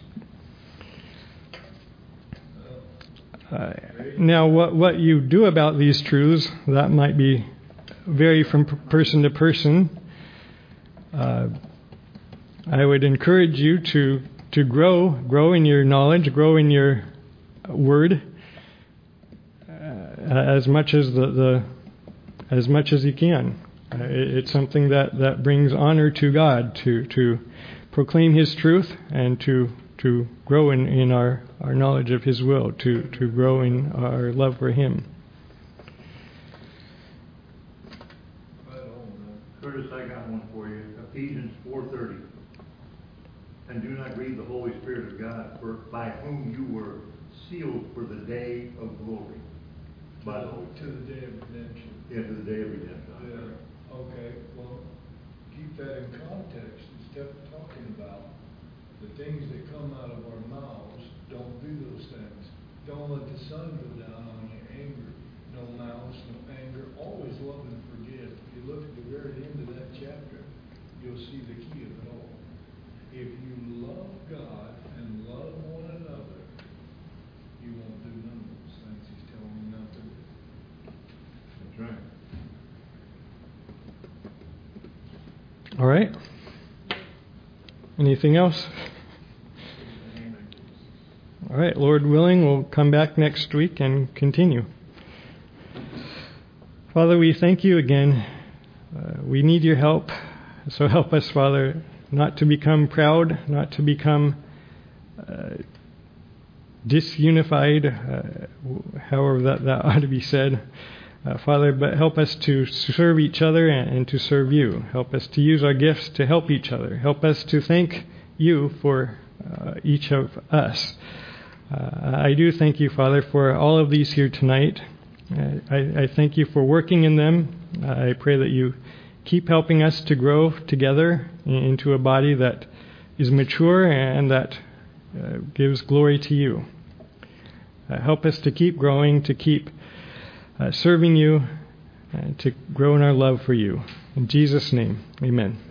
Uh, now, what, what you do about these truths, that might be vary from p- person to person. Uh, I would encourage you to to grow, grow in your knowledge, grow in your word, uh, as much as the, the as much as you can. Uh, it, it's something that, that brings honor to God to to proclaim His truth and to to grow in, in our, our knowledge of His will, to, to grow in our love for Him. Curtis, I got one for you. Ephesians four thirty. And do not grieve the Holy Spirit of God, for by whom you were sealed for the day of glory. By the Holy To the day of redemption. Yeah, to the day of redemption. Yeah. Okay, well, keep that in context. Instead of talking about the things that come out of our mouths, don't do those things. Don't let the sun go down on your anger. No malice, no anger. Always love and forgive. If you look at the very end of that chapter, you'll see the key of it all. If you love God and love one another, you won't do none of those things He's telling you not to do. That's right. All right. Anything else? In the name of Jesus. All right, Lord willing, we'll come back next week and continue. Father, we thank you again. Uh, we need your help. So help us, Father, not to become proud, not to become uh, disunified, uh, however that, that ought to be said. Uh, Father, but help us to serve each other and, and to serve you. Help us to use our gifts to help each other. Help us to thank you for uh, each of us. Uh, I do thank you, Father, for all of these here tonight. Uh, I, I thank you for working in them. Uh, I pray that you keep helping us to grow together into a body that is mature and that uh, gives glory to you. Uh, help us to keep growing, to keep uh, serving you, and to grow in our love for you. In Jesus' name, amen.